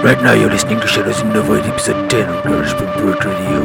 Right now, you're listening to Shadows in the Void, episode 10 of Glorious Punk Radio.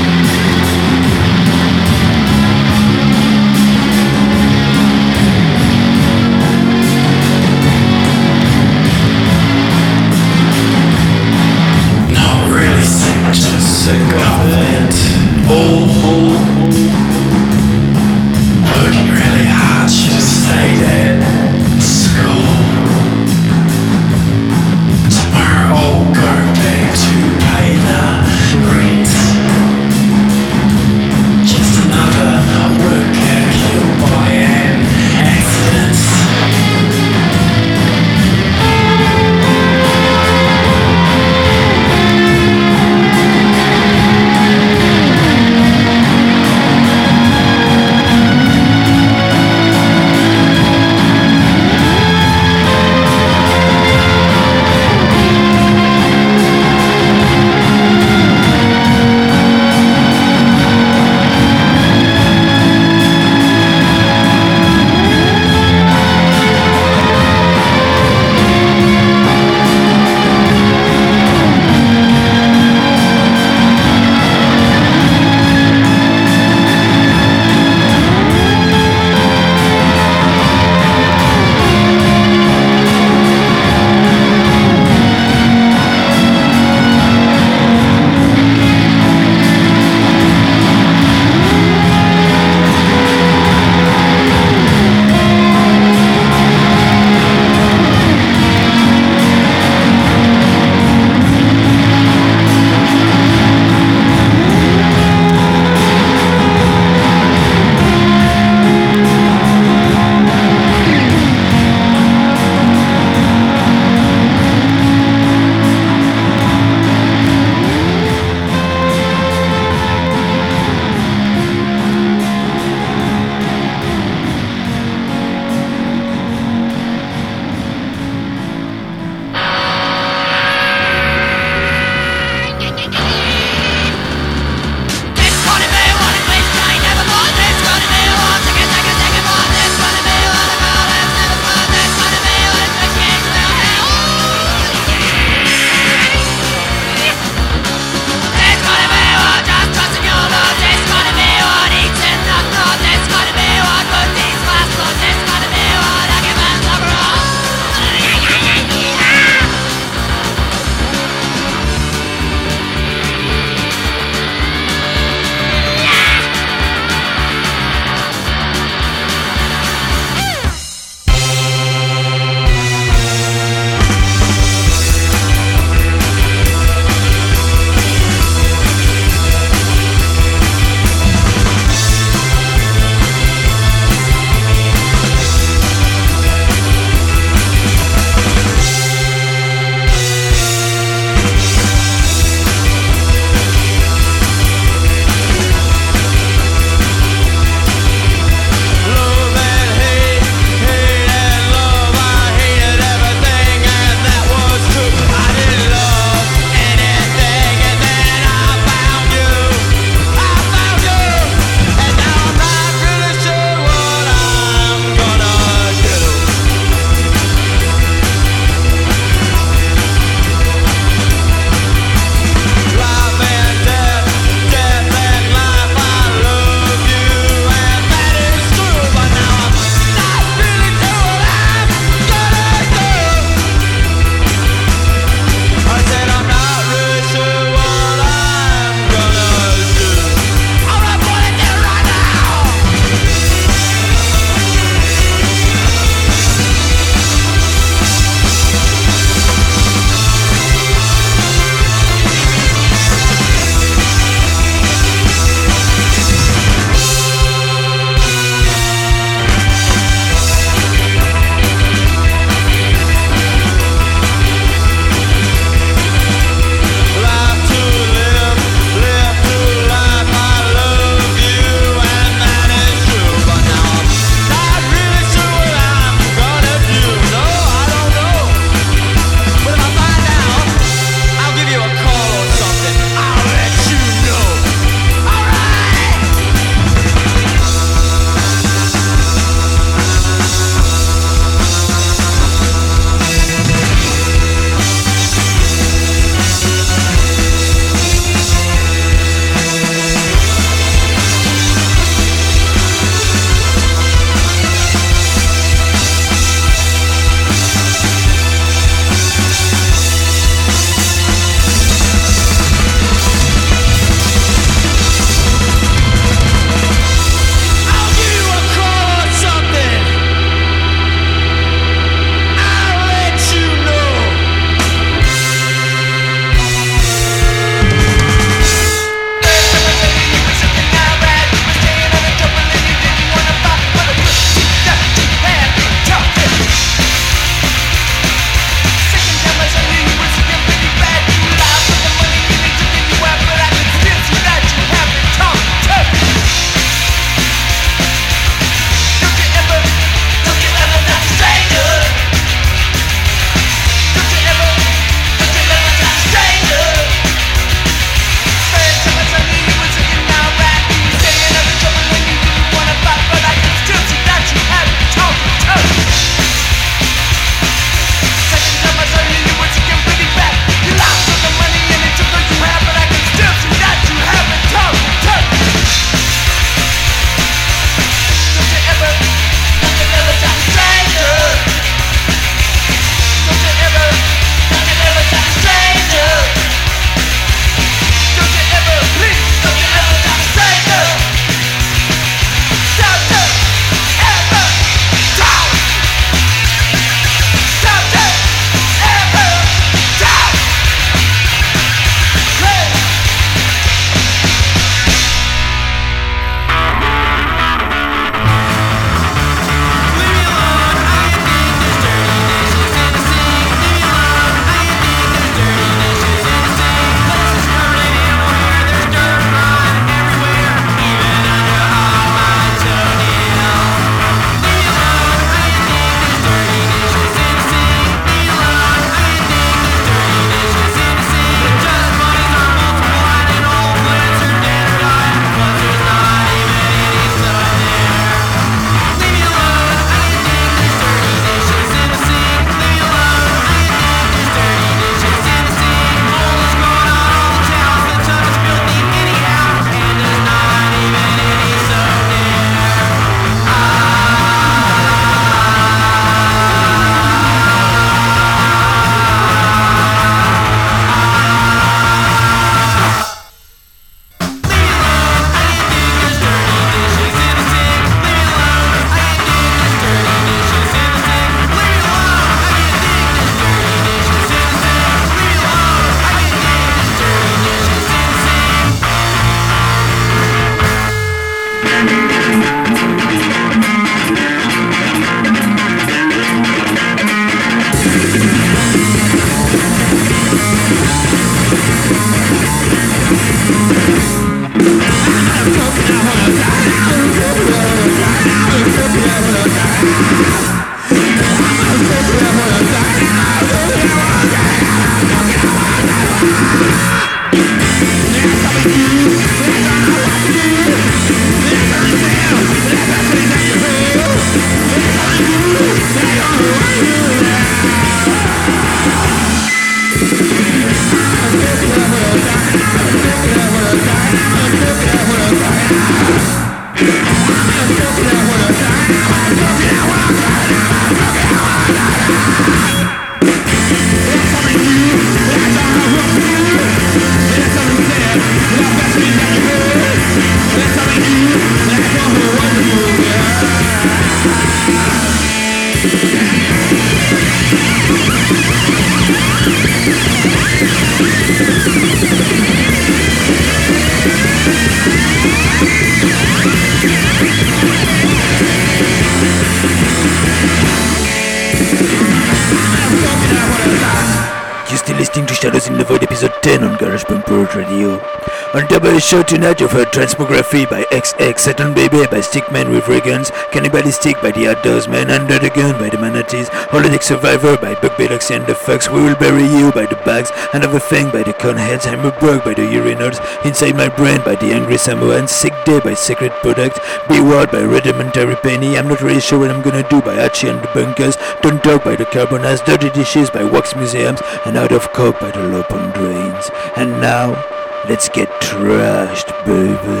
You're still listening to Shadows in the Void episode 10 on GaragePunk Purge Radio. On top of the show tonight you've heard Transmography by XX, Saturn Baby by Stickman with Reagans, Cannibalistic by The Outdoorsmen, Under the Gun by The Manatees, Holodeck Survivor by Buck Biloxi and the Fucks, We Will Bury You by The Bags, Another Thing by The Conheads, Heimerberg by The Urinals, Inside My Brain by The Angry Samoans, Sick Day by Secret Product, Be Wild by Rudimentary Penny, I'm Not Really Sure What I'm Gonna Do by Archie and the Bunkers, Don't Talk by The Carbonas, Dirty Dishes by Wax Museums, and Out of Coke by The Low Pond Drains. And now, let's get trashed, baby.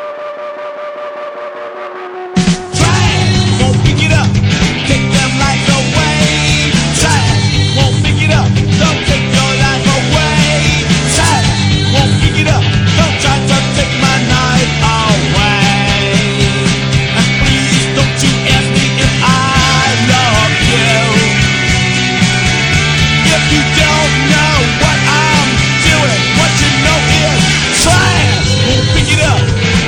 Trash, won't pick it up, take them lights away. Trash, won't pick it up, don't take your life away. Trash, won't pick it up, don't try to take my night away. And please don't you ask me if I love you. If you don't know what I'm doing, what you know is trash, won't pick it up.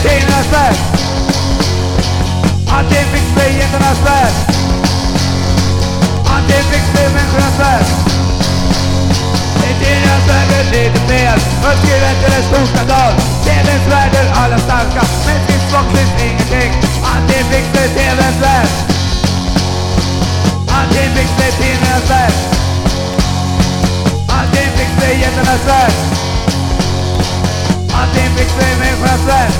tidningarnas värld. Allting fick bli jättarnas värld. Allting fick bli människornas värld. I tidningarnas värld är lite fel. Uppskrivet till en stor skandal. TVns värld är alla starka, men finns faktiskt ingenting. Allting fick bli TVns värld. Allting fick bli tidningarnas värld. Allting fick bli jättarnas värld. Allting fick bli människornas värld.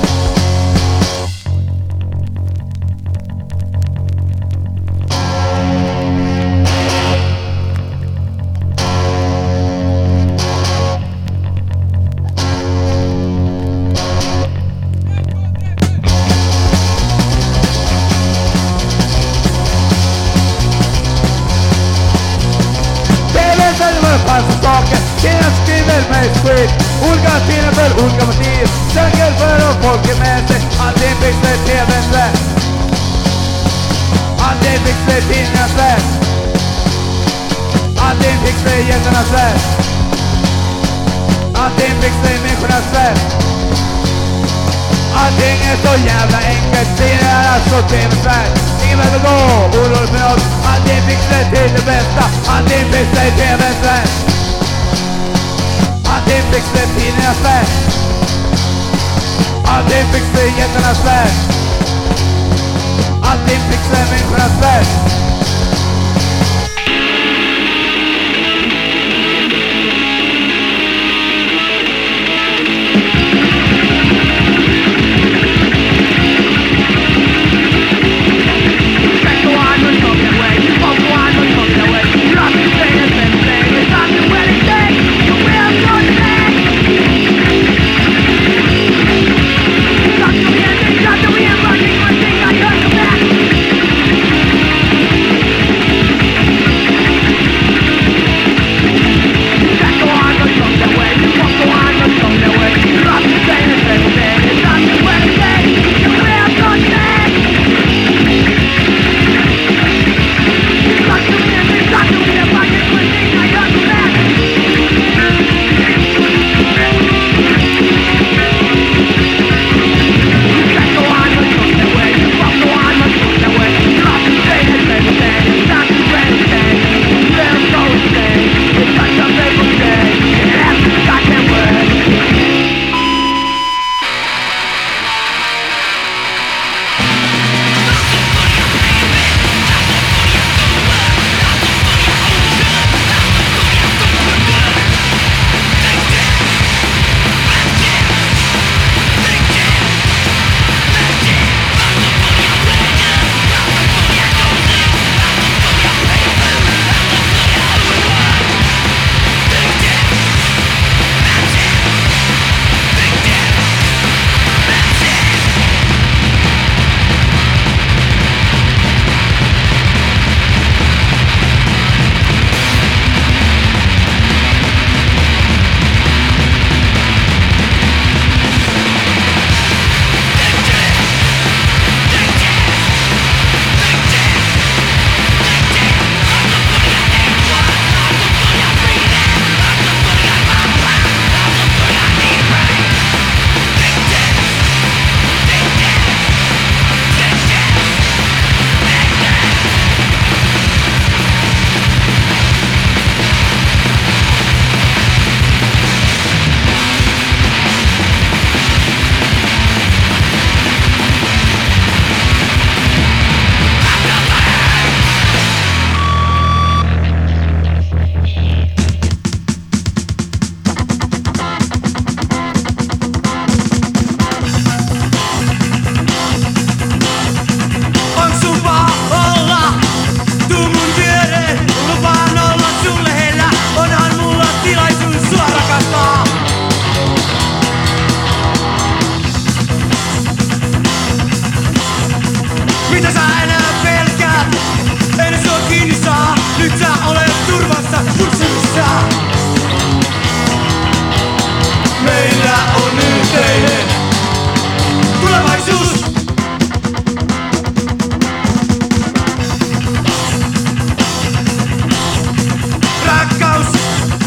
Tidningar skriver mig skit. Olika tidningar för olika motiv. Söker för att folk är med sig. Allting fick sig TVns värld. Allting fick sig tidningarnas värld. Allting fick sig jättarnas värld. Allting fick sig människornas värld. Allting är så jävla enkelt. Tidningarnas och TVns värld. Ingen behöver gå orolig för något. Allting fick sig till det bästa. Allting fick sig TVns värld. Allting fick sig tidningarnas värld. Allting fick sig jättarnas värld. Allting fick sig människornas värld.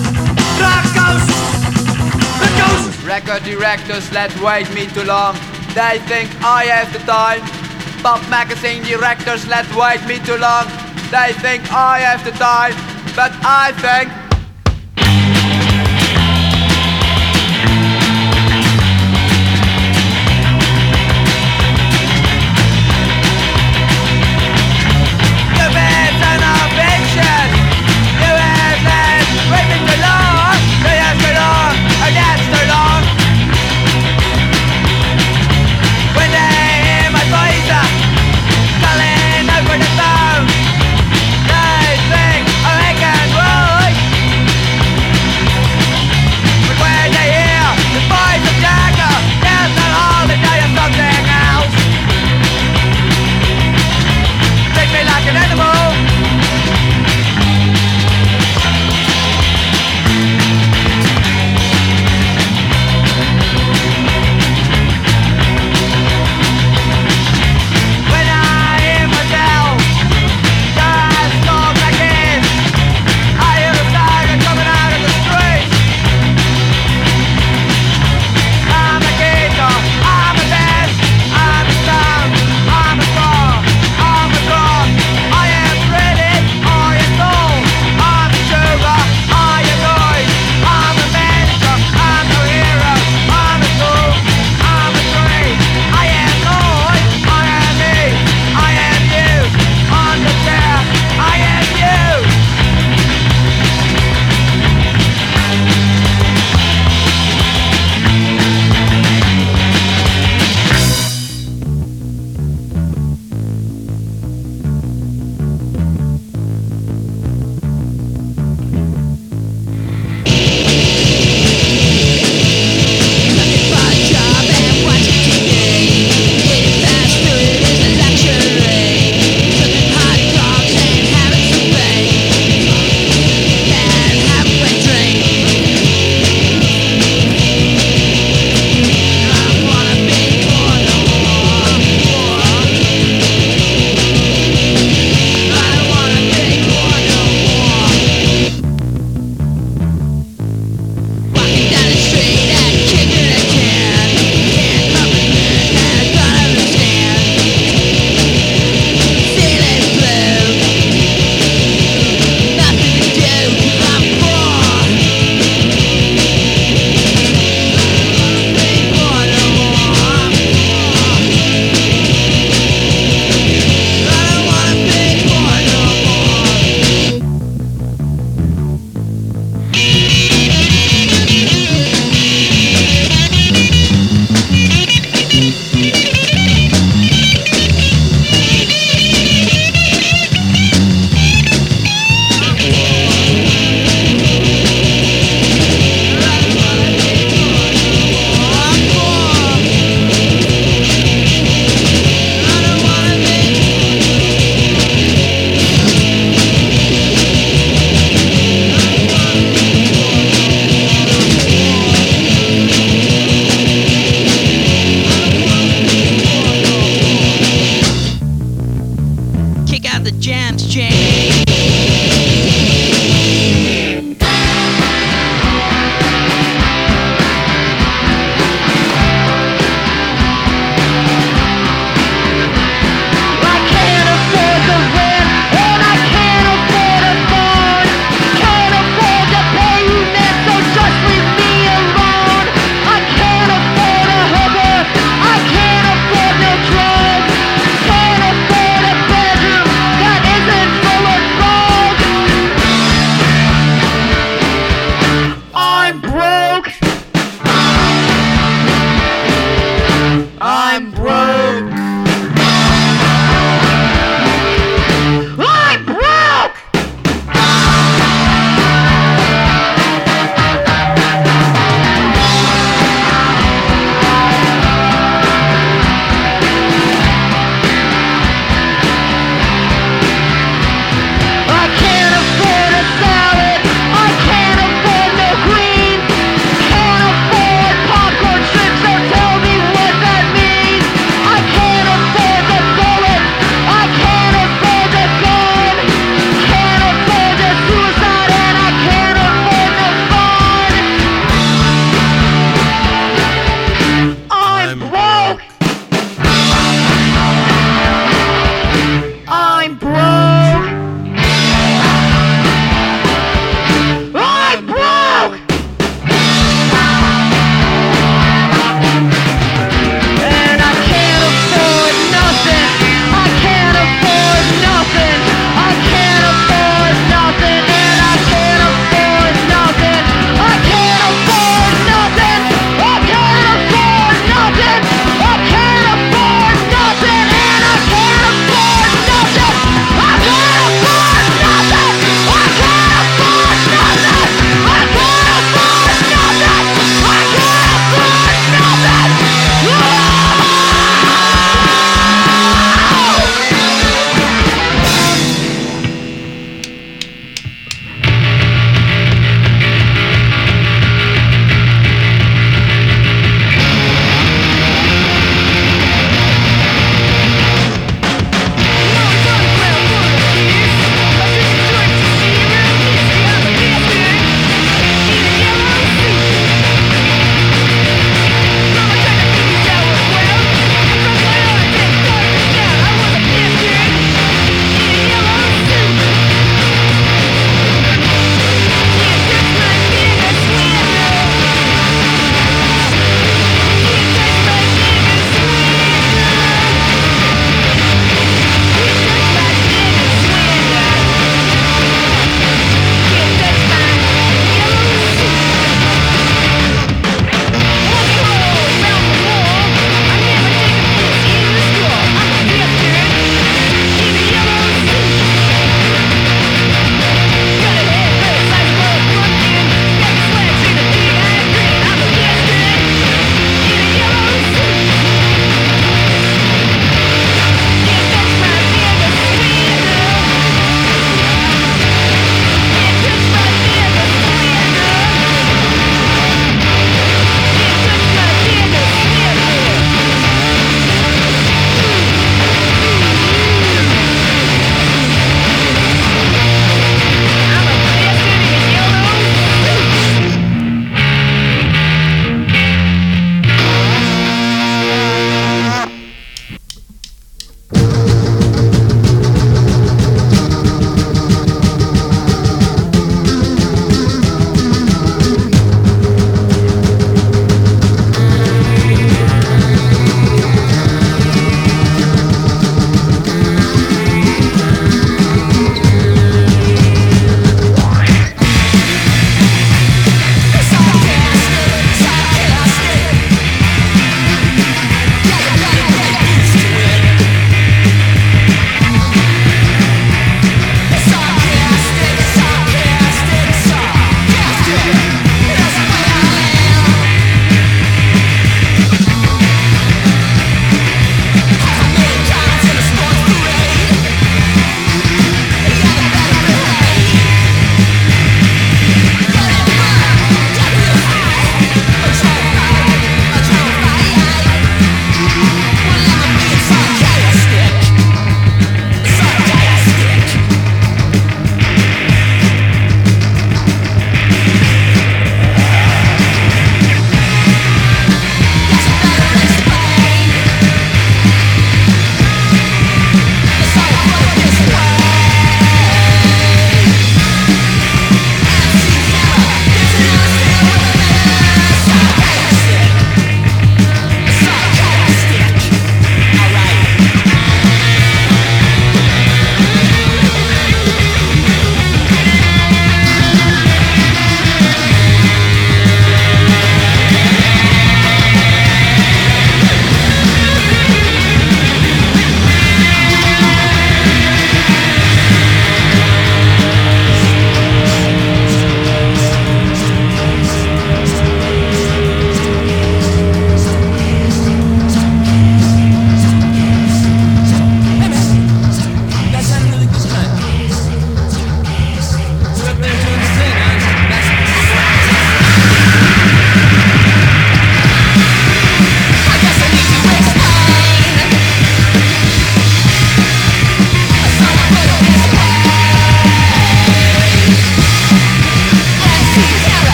Record directors let wait me too long. They think I have the time. Pop magazine directors let wait me too long. They think I have the time, but I think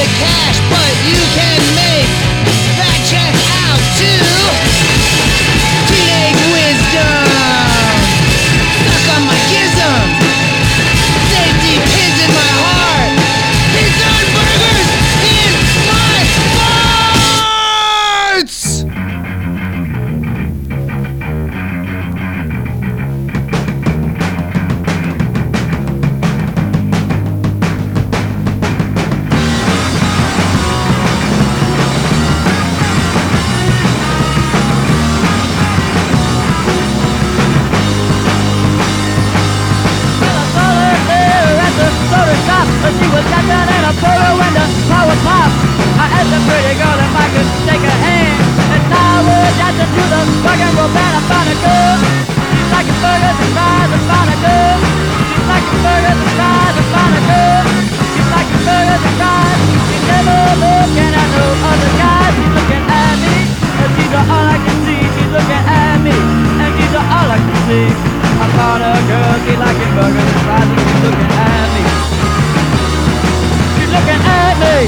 make cash, but you can make that check out too. Teenage wisdom, stuck on my gism. Safety pins in my heart. These aren't burgers in my farts. She was dancing in a polo when the power popped. I asked the pretty girl if I could take her hand, and now we're dancing to the rock and roll band. I found a girl. She's like burgers and fries. I found a girl. She's like burgers and fries. I found a girl. She's like burgers and fries. She's never looking at no other guy. She's looking at me, and she's all I can see. She's looking at me, and she's all I can see. I found a girl. She's like burgers and fries, and she's looking at me. Looking at me.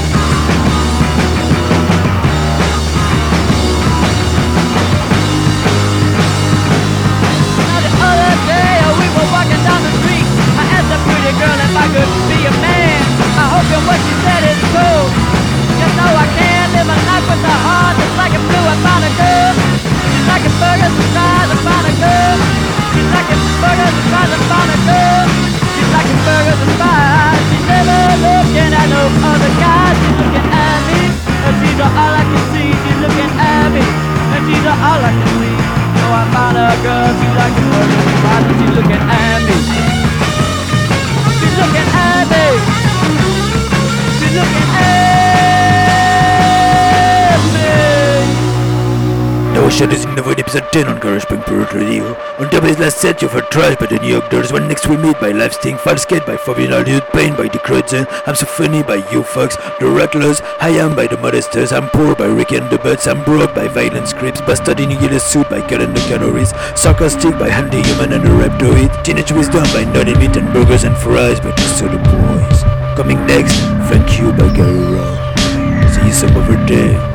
Now the other day we were walking down the street. I asked a pretty girl if I could be a man. I hope that what she said is true. Just know I can't live a life with a heart just like a blue. I found a girl. She's like a burgers and fries. I found a girl. She's like a burgers and fries. I found a girl. She's like a burgers and fries. She's never looking at no other guy. She's looking at me, and she's all I can see. She's looking at me, and she's all I can see. So I found a girl. She's like a burgers and fries, and she's looking at me. She's looking at me. She's looking at me. That was Shadows in the Void episode 10 on GaragePunk Pirate Radio. On top of his last set, you've heard Trash by the New York Dolls, When Next We Meet by Lifesting, Falskate by Forbidden Altitude, Pain by The Croydon, I'm So Funny by You Fox, The Rattlers, I Am by The Modesters, I'm Poor by Ricky and the Butts, I'm Broke by Violent Scripts, Bastard in a Yellow Suit by Cut and the Calories, Sarcastic by Handy Human and the Reptoid, Teenage Wisdom by Naughty Meat and Burgers and Fries by The Soda Boys. Coming next, Thank You by Gary Rowe. See you some other day.